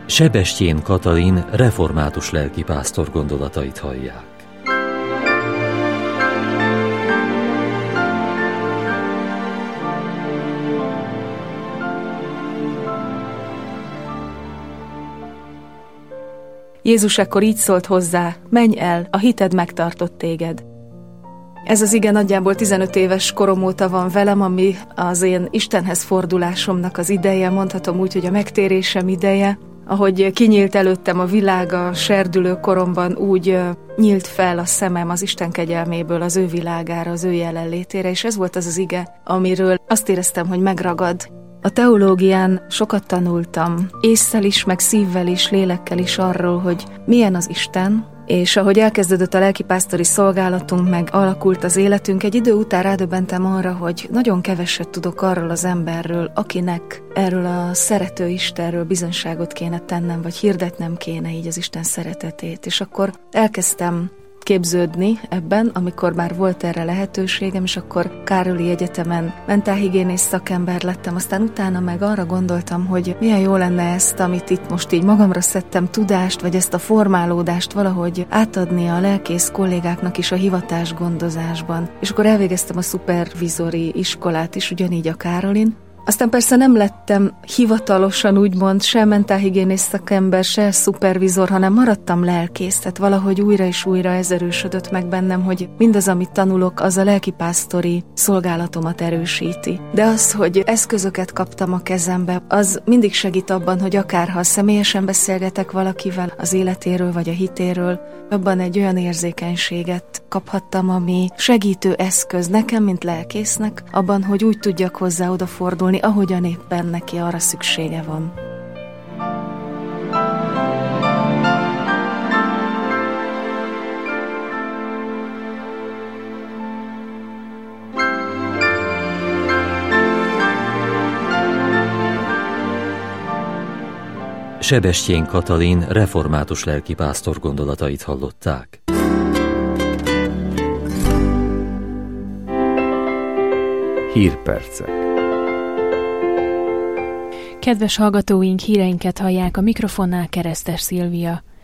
Sebestyén Katalin református lelkipásztor gondolatait hallják. Jézus ekkor így szólt hozzá: menj el, a hited megtartott téged. Ez az ige nagyjából 15 éves korom óta van velem, ami az én Istenhez fordulásomnak az ideje, mondhatom úgy, hogy a megtérésem ideje. Ahogy kinyílt előttem a világ a serdülő koromban, úgy nyílt fel a szemem az Isten kegyelméből az ő világára, az ő jelenlétére, és ez volt az az ige, amiről azt éreztem, hogy megragad. A teológián sokat tanultam, ésszel is, meg szívvel is, lélekkel is arról, hogy milyen az Isten, és ahogy elkezdődött a lelkipásztori szolgálatunk, meg alakult az életünk, egy idő után rádöbbentem arra, hogy nagyon keveset tudok arról az emberről, akinek erről a szerető Istenről bizonyságot kéne tennem, vagy hirdetnem kéne így az Isten szeretetét. És akkor elkezdtem képződni ebben, amikor már volt erre lehetőségem, és akkor Károli Egyetemen mentálhigiénész szakember lettem, aztán utána meg arra gondoltam, hogy milyen jó lenne ezt, amit itt most így magamra szedtem, tudást, vagy ezt a formálódást valahogy átadni a lelkész kollégáknak is a hivatásgondozásban. És akkor elvégeztem a szupervizori iskolát is, ugyanígy a Károlin. Aztán persze nem lettem hivatalosan úgymond se mentálhigiénész szakember, se szupervizor, hanem maradtam lelkész, tehát valahogy újra és újra ez erősödött meg bennem, hogy mindaz, amit tanulok, az a lelkipásztori szolgálatomat erősíti. De az, hogy eszközöket kaptam a kezembe, az mindig segít abban, hogy akárha személyesen beszélgetek valakivel az életéről vagy a hitéről, abban egy olyan érzékenységet kaphattam, ami segítő eszköz nekem, mint lelkésznek, abban, hogy úgy tudjak hozzá odafordulni, ahogyan éppen neki arra szüksége van. Sebestyén Katalin református lelkipásztor gondolatait hallották. Hírpercek. Kedves hallgatóink, híreinket hallják, a mikrofonnál Keresztes Szilvia.